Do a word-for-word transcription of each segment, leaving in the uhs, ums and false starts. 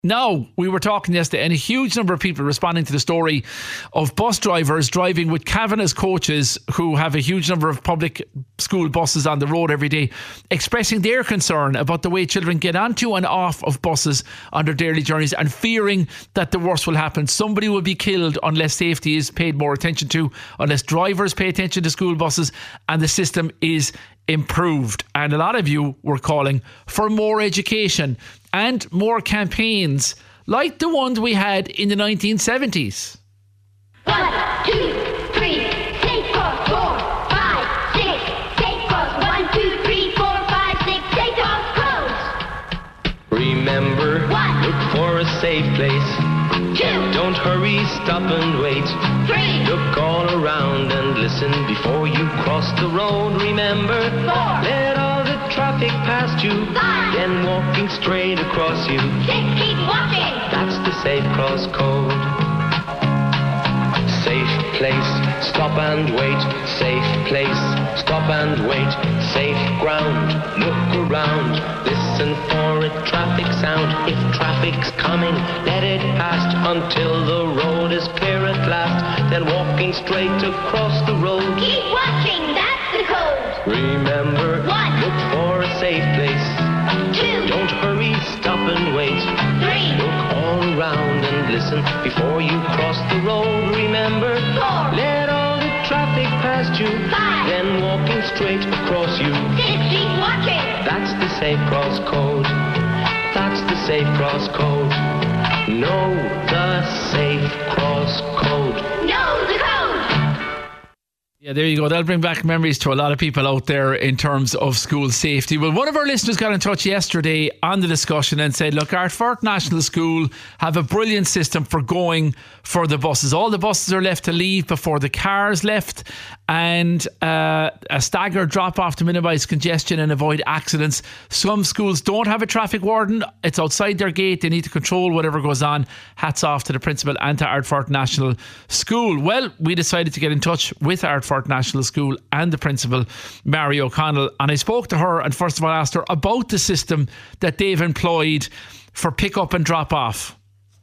Now, we were talking yesterday and a huge number of people responding to the story of bus drivers driving with Kavanagh's coaches who have a huge number of public school buses on the road every day, expressing their concern about the way children get onto and off of buses on their daily journeys and fearing that the worst will happen. Somebody will be killed unless safety is paid more attention to, unless drivers pay attention to school buses and the system is improved. And a lot of you were calling for more education and more campaigns like the ones we had in the nineteen seventies. One, two, three, take off, four, five, six, take off, one, two, three, four, five, six, take off, close. Remember, One. look for a safe place. Two, Don't hurry, stop and wait. three, Look all around and listen before you cross the road. Remember, Four. let all the traffic past you. Five. Then walking straight across you. six, keep walking. That's the safe cross code. Safe place, stop and wait. Safe place, stop and wait. Safe ground, look around. Listen for a traffic sound. If traffic's coming, let it pass until the road is clear at last. Then walking straight across the road. Keep watching, that's the code. Remember, One. look for a safe place. Two, Don't hurry, stop and wait. three, Look all around and listen before you cross the road. Remember, Four. let all the traffic past you. Five. Then walking straight across you. six, keep watching. That's the safe cross code. That's the safe cross code. Know the safe cross code. Know the code. Yeah, there you go. That'll bring back memories to a lot of people out there in terms of school safety. Well, one of our listeners got in touch yesterday on the discussion and said, look, Ardfort National School have a brilliant system for going for the buses. All the buses are left to leave before the cars left, and uh, a staggered drop off to minimise congestion and avoid accidents. Some schools don't have a traffic warden. It's outside their gate. They need to control whatever goes on. Hats off to the principal and to Ardfort National School. Well, we decided to get in touch with Ardfort National School and the principal, Mary O'Connell, and I spoke to her and first of all asked her about the system that they've employed for pick up and drop off.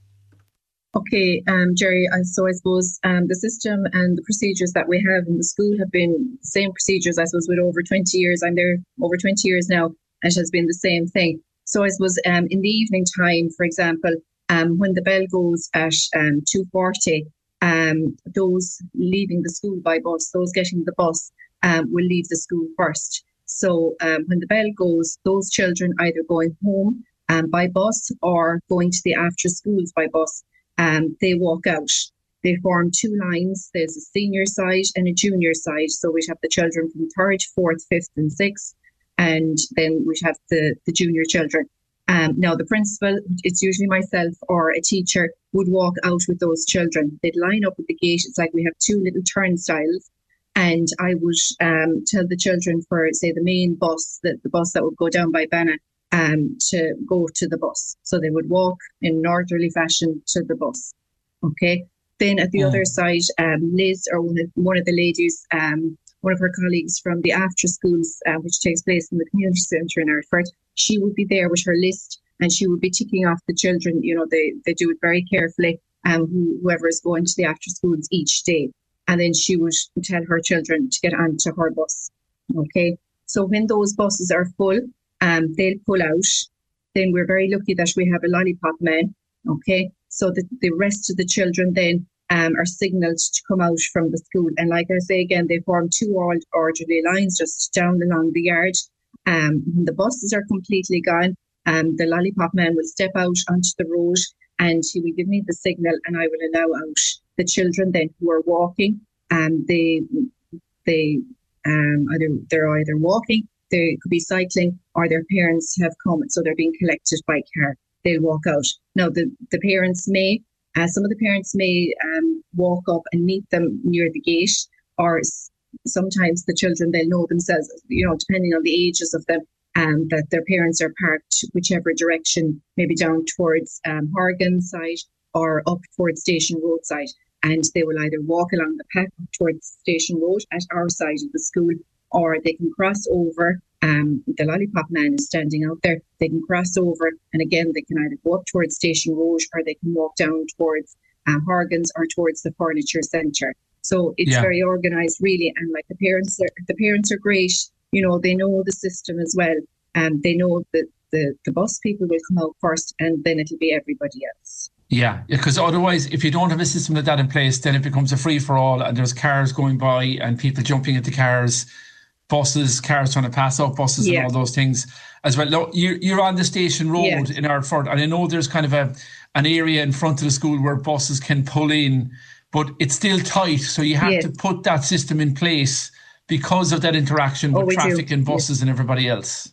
Okay, um, Jerry, I, so I suppose um, the system and the procedures that we have in the school have been the same procedures, I suppose, with over twenty years. I'm there over twenty years now, and it has been the same thing. So I suppose um, in the evening time, for example, um, when the bell goes at um, two forty, um, those leaving the school by bus, those getting the bus, um, will leave the school first. So um, when the bell goes, those children either going home um, by bus or going to the after schools by bus, Um, they walk out. They form two lines. There's a senior side and a junior side. So we'd have the children from third, fourth, fifth and sixth. And then we'd have the, the junior children. Um, now, the principal, it's usually myself or a teacher, would walk out with those children. They'd line up at the gate. It's like we have two little turnstiles. And I would um, tell the children for, say, the main bus, the, the bus that would go down by Banna, um, to go to the bus. So they would walk in an orderly fashion to the bus. Okay. Then at the Mm. other side, um, Liz, or one of, one of the ladies, um, one of her colleagues from the after schools, uh, which takes place in the community centre in Ardfort, she would be there with her list and she would be ticking off the children. You know, they, they do it very carefully, um, who, whoever is going to the after schools each day. And then she would tell her children to get onto her bus. Okay. So when those buses are full, um, they'll pull out. Then we're very lucky that we have a lollipop man. Okay. So the, the rest of the children then um, are signalled to come out from the school. And like I say again, they form two old orderly lines just down along the yard. Um, when the buses are completely gone, um, the lollipop man will step out onto the road and he will give me the signal and I will allow out the children then who are walking. Um, they, they, um, either, they're either walking, they could be cycling, or their parents have come, so they're being collected by car. They'll walk out. Now, the, the parents may, uh, some of the parents may um, walk up and meet them near the gate, or s- sometimes the children, they'll know themselves, you know, depending on the ages of them, um, that their parents are parked whichever direction, maybe down towards um, Horgan side or up towards Station Road side. And they will either walk along the path towards Station Road at our side of the school, or they can cross over um, the lollipop man is standing out there. They can cross over, and again, they can either go up towards Station Road or they can walk down towards um, Horgan's or towards the furniture centre. So it's Yeah. very organised, really, and like the parents, are, the parents are great. You know, they know the system as well, and they know that the the bus people will come out first, and then it'll be everybody else. Yeah, because otherwise, if you don't have a system like that in place, then it becomes a free-for-all and there's cars going by and people jumping into cars, buses, cars trying to pass out buses Yeah. and all those things as well. Now, you're, you're on the Station Road Yeah. in Ardfort, and I know there's kind of a an area in front of the school where buses can pull in, but it's still tight, so you have Yes. to put that system in place because of that interaction Oh, with we do. traffic and buses and everybody else.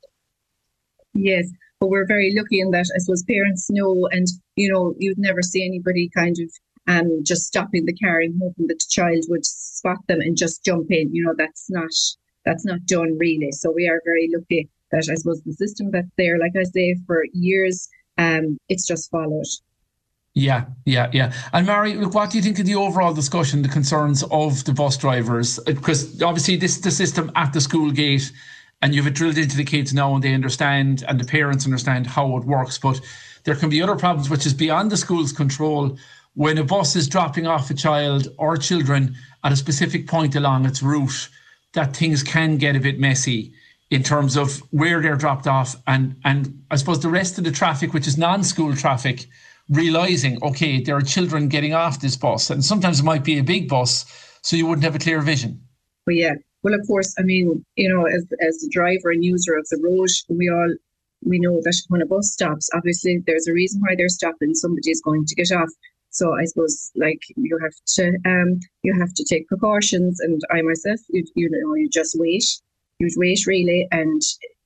Yes, but we're very lucky in that I suppose parents know, and you know, you'd never see anybody kind of um just stopping the car and hoping that the child would spot them and just jump in. You know, that's not that's not done really. So we are very lucky that I suppose the system that's there, like I say, for years, um, it's just followed. Yeah, yeah, yeah. And Mary, look, what do you think of the overall discussion, the concerns of the bus drivers? Because obviously this is the system at the school gate, and you've it drilled into the kids now, and they understand, and the parents understand how it works. But there can be other problems which is beyond the school's control when a bus is dropping off a child or children at a specific point along its route, that things can get a bit messy in terms of where they're dropped off, and and I suppose the rest of the traffic, which is non-school traffic, realising, okay, there are children getting off this bus, and sometimes it might be a big bus, so you wouldn't have a clear vision. But yeah, well, of course, I mean, you know, as as the driver and user of the road, we all we know that when a bus stops, obviously there's a reason why they're stopping. Somebody is going to get off. So I suppose, like, you have to um you have to take precautions. And I myself, you you know, you just wait, you'd wait really, and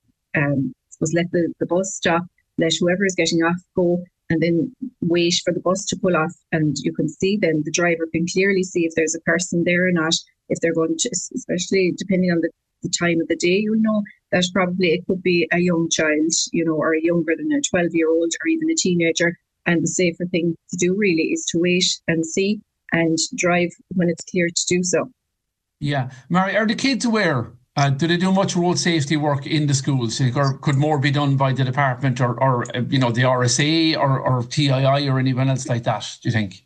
um I suppose let the the bus stop, let whoever is getting off go, and then wait for the bus to pull off. And you can see then, the driver can clearly see if there's a person there or not, if they're going to, especially depending on the, the time of the day, you'll know that probably it could be a young child, you know, or younger than a twelve year old or even a teenager. And the safer thing to do really is to wait and see and drive when it's clear to do so. Yeah. Mary, are the kids aware? Uh, do they do much road safety work in the schools? Or could more be done by the department or, or uh, you know, the R S A or, or T I I or anyone else like that, do you think?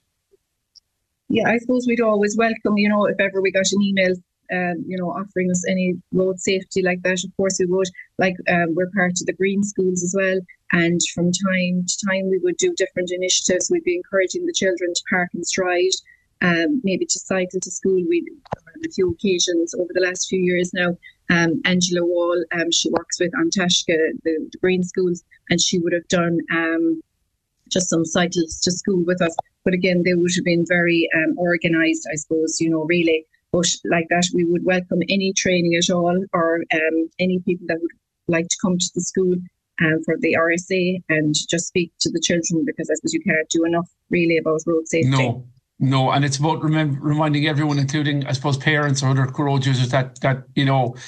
Yeah, I suppose we'd always welcome, you know, if ever we got an email, um, you know, offering us any road safety like that, of course we would. Like, um, we're part of the green schools as well. And from time to time, we would do different initiatives. We'd be encouraging the children to park and stride, um, maybe to cycle to school. We on a few occasions over the last few years now. Um, Angela Wall, um, she works with Antashka, the, the green schools, and she would have done um, just some cycles to school with us. But again, they would have been very um, organised, I suppose, you know, really. But like that, we would welcome any training at all, or um, any people that would like to come to the school um, for the R S A and just speak to the children, because I suppose you can't do enough really about road safety. No, no. And it's about remem- reminding everyone, including, I suppose, parents or other road users, that, that, you know,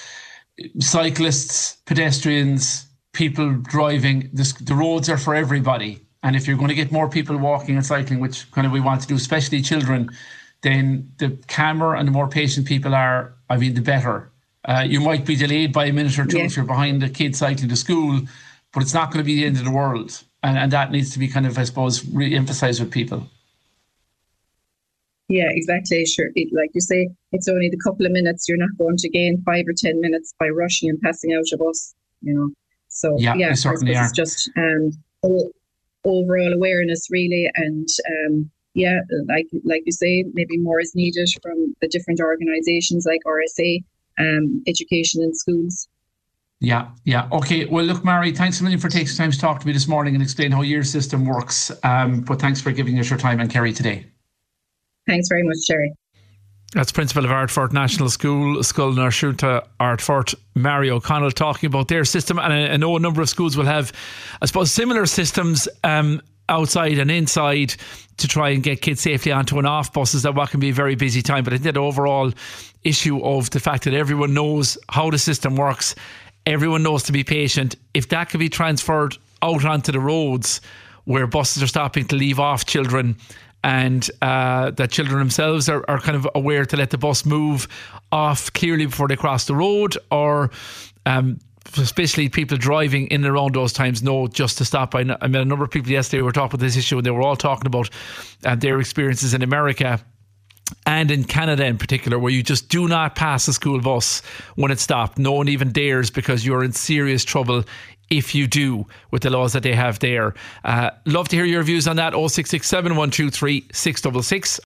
cyclists, pedestrians, people driving, this, the roads are for everybody. And if you're going to get more people walking and cycling, which kind of we want to do, especially children, then the calmer and the more patient people are, I mean, the better. Uh, you might be delayed by a minute or two Yeah. if you're behind a kid cycling to school, but it's not going to be the end of the world. And, and that needs to be kind of, I suppose, re-emphasised with people. Yeah, exactly. Sure. It, like you say, it's only the couple of minutes. You're not going to gain five or ten minutes by rushing and passing out a bus, you know. So, Yeah, yeah, we certainly I are. suppose it's just um, o- overall awareness, really. And um, yeah, like like you say, maybe more is needed from the different organisations like R S A, um, education in schools. Yeah, yeah. Okay. Well, look, Mary, thanks a million for taking time to talk to me this morning and explain how your system works. Um, but thanks for giving us your time and Kerry today. Thanks very much, Sherry. That's Principal of Ardfort National School, Scoil na Siúlta Ardfort, Mary O'Connell, talking about their system. And I, I know a number of schools will have, I suppose, similar systems um, outside and inside to try and get kids safely onto and off buses at what can be a very busy time. But I think that overall issue of the fact that everyone knows how the system works, everyone knows to be patient, if that could be transferred out onto the roads where buses are stopping to leave off children, and uh, that children themselves are, are kind of aware to let the bus move off clearly before they cross the road, or Um, especially people driving in and around those times know just to stop. I, I met a number of people yesterday who were talking about this issue, and they were all talking about uh, their experiences in America and in Canada in particular, where you just do not pass a school bus when it's stopped. No one even dares, because you're in serious trouble if you do, with the laws that they have there. Uh, love to hear your views on that. oh six six seven, one two three, six six six.